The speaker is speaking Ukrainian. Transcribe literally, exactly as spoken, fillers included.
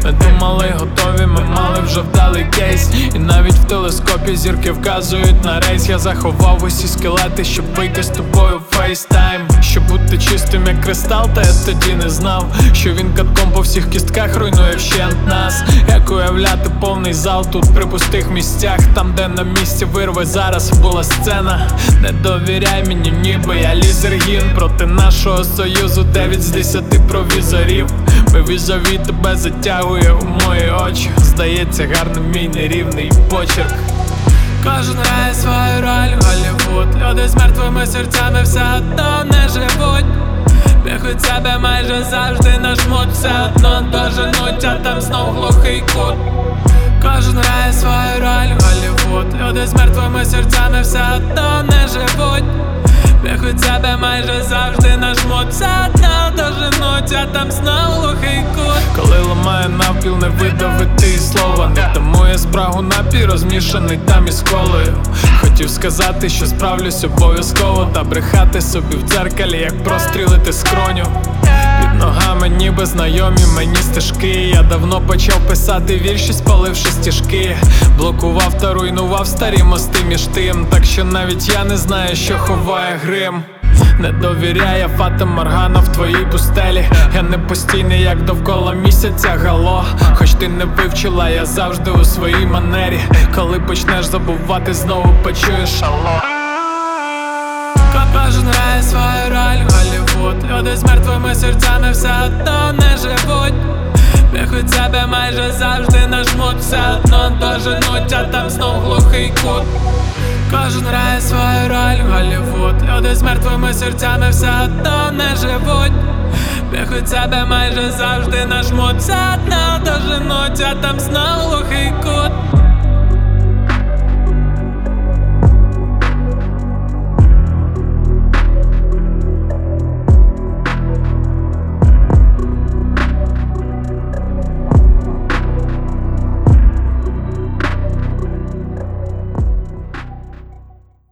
Ми думали готові, ми мали вже вдалий кейс. І навіть в телескопі зірки вказують на рейс. Я заховав усі скелети, щоб вийти з тобою в фейстайм. Щоб бути чистим як кристал, та я тоді не знав, що він катком по всіх кістках руйнує вщент нас. Як уявляти повний зал тут при пустих місцях, там де на місці вирви зараз була сцена. Не довіряй мені, ніби я лізергін проти нашого союзу, дев'ять з десяти провізорів. Ми візові тебе затягує у мої очі. Здається гарним мій нерівний почерк. Кожен грає свою роль в Голлівуд. Люди з мертвими серцями все одно не живуть. Піхуть себе майже завжди на жмут, все одно доженуть, а там знов глухий кут. Кожен грає свою роль в Голлівуд. Люди з мертвими серцями все одно не живуть. Піхуть себе майже завжди на жмут, все одно доженуть, а там знов глухий кут. Коли ламає навпіл, не видавити і слова. Не тому я спрагу напій, розмішаний там із колою. Хотів сказати, що справлюсь обов'язково, та брехати собі в дзеркалі, як прострілити скроню. Під ногами ніби знайомі мені стежки. Я давно почав писати вірші, спаливши стіжки. Блокував та руйнував старі мости між тим. Так що навіть я не знаю, що ховає грим. Не довіряє Фата Моргана в твоїй пустелі. Я не постійний, як довкола місяця, гало. Хоч ти не вивчила, я завжди у своїй манері. Коли почнеш забувати, знову почуєш алло. Кожен грає свою роль в Голлівуд. Люди з мертвими серцями все одно не живуть. Піхуть себе майже завжди на жмут, все одно доженуть, а там знов глухий кут. Кожен грає свою роль в Голлівуд. Люди з мертвими серцями все одно не живуть. Піхуть себе майже завжди на жмут, все одно доженуть, а там знов глухий кут.